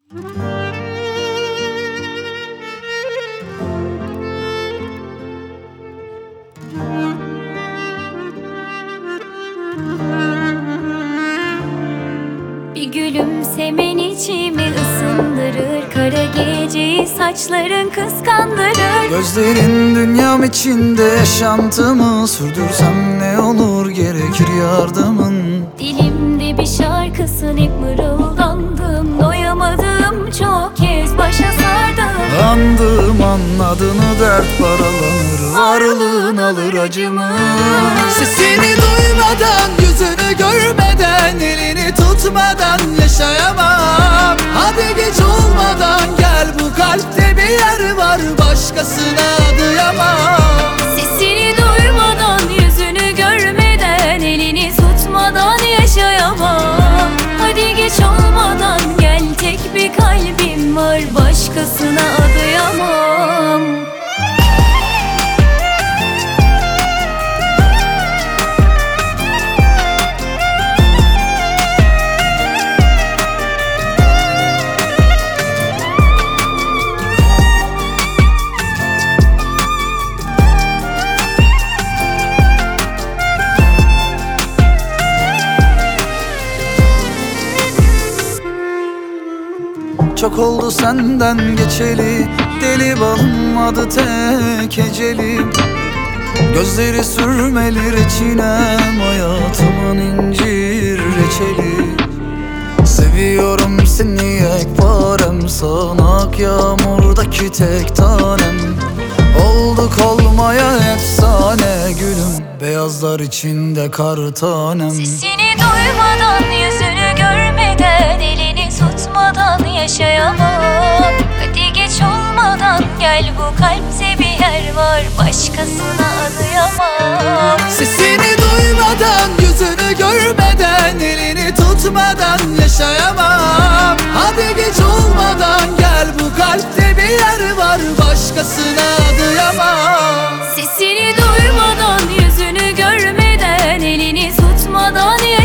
Bir gülümsemen içimi ısındırır, kara geceyi saçların kıskandırır. Gözlerin dünyam içinde yaşantımı sürdürsem ne olur, gerekir yardımın. Dilimde bir şarkısın, hep mırıldandım, doyamadım, çok kez başa sardım. Andığım anladığını dert paralanır, varlığın alır acımı. Sesini duymadan, yüzünü görmeden, elini tutmadan yaşayamam. Hadi geç olmadan gel, bu kalpte bir yer var, başkasına adayamam. Sesini duymadan, yüzünü görmeden, elini tutmadan yaşayamam. Hadi geç olmadan gel, tek bir kalbim var, başkasına adayamam. Çok oldu senden geçeli, deli balım adı tek ecelim. Gözleri sürmeli reçinem, hayatımın incir reçeli. Seviyorum seni yekparem, sağanak yağmurdaki tek tanem. Olduk olmaya efsane gülüm, beyazlar içinde kar tanem. Sesini duymadan, yüzünü görmeden, elini tutmadan yaşayamam. Hadi geç olmadan gel, bu kalpte bir yer var, başkasına adayamam. Sesini duymadan, yüzünü görmeden, elini tutmadan yaşayamam. Hadi geç olmadan gel, bu kalpte bir yer var, başkasına adayamam. Sesini duymadan, yüzünü görmeden, elini tutmadan